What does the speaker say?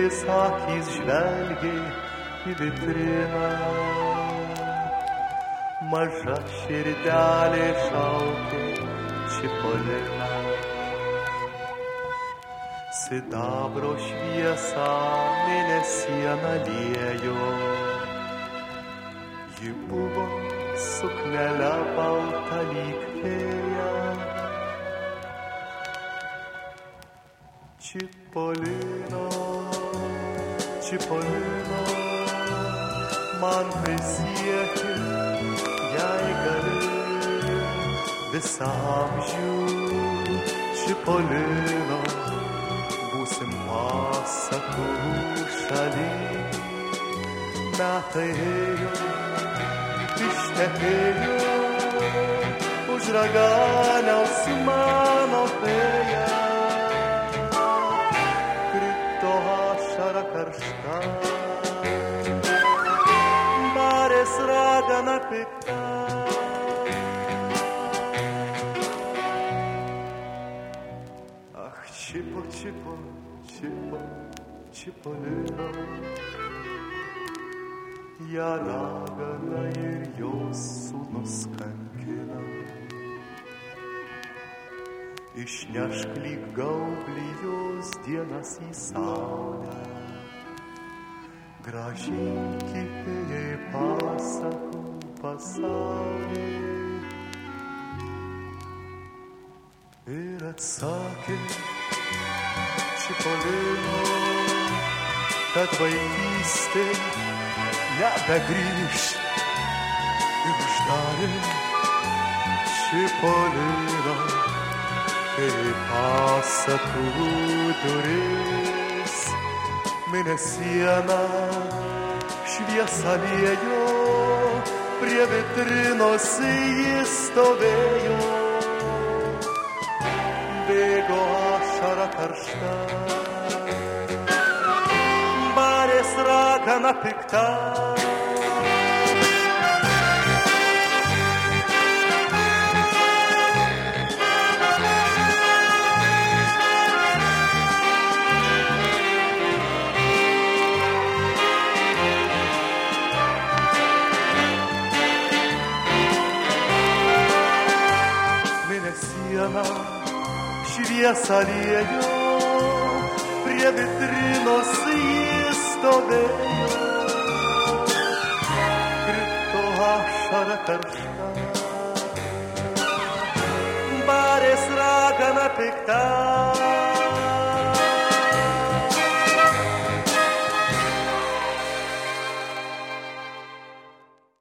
Didelės akys žvelgė į vitriną, maža širdelė šaukė Čipoliną. Sidabro šviesą mėnesieną liejo, ji buvo suknele balta lyg fėja. Čipolino, Čipolino, man prisieki, jei gali, visą amžių, Čipolino, būsim pasakų šaly. Metai ėjo, ištekėjo, už raganiaus mano fėja. Ašara karšta, barės ragana pikta. Ach, Čipo, Čipo, Čipo, Čipolino, ją ragana ir jos sūnus kankina. Išnešk lyg gaublį jos dienas į saulę, grąžinki jai pasakų pasaulį. Ir atsakė Čipolino, kad vaikystė nebegrįš, ir uždarė Čipolino kaip pasakų duris. Mėnesiena šviesą liejo, prie vitrinos jis stovėjo. Bėgo ašara karšta, barės ragana pikta. Šviesą liejo, prie vitrinos jis stovėjo. Krito ašara karšta, barės ragana pikta.